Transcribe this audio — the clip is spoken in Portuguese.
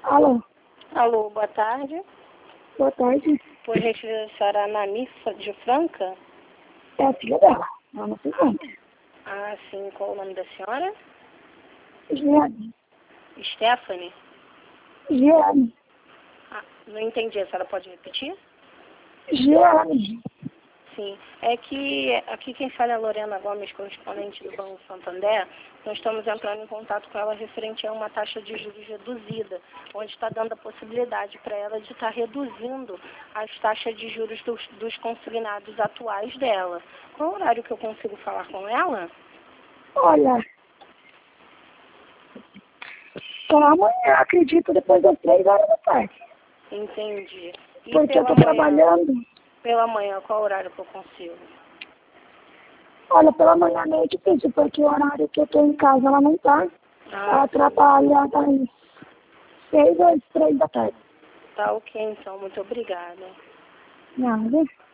Alô, Alô, boa tarde. boa tarde. Por gentileza, a senhora Anani de Franca? É a filha dela. Ela não se encontra. Ah, sim. Qual o nome da senhora? Giane. Stephanie? Giane. Ah, não entendi. A senhora pode repetir? Giane. Sim. É que aqui quem fala é a Lorena Gomes, correspondente do Banco Santander. Nós estamos entrando em contato com ela referente a uma taxa de juros reduzida, onde está dando a possibilidade para ela de estar reduzindo as taxas de juros dos consignados atuais dela. Qual o horário que eu consigo falar com ela? Olha, só amanhã, acredito, depois das 3 horas da tarde. Entendi. E Porque eu pela tô manhã? trabalhando. Pela manhã, qual horário que eu consigo? Olha, pela manhã é meio difícil, porque o horário que eu tô em casa, ela não tá. Ah, Ela trabalha das 6 às 3 da tarde. tá ok, então. Muito obrigada. Nada.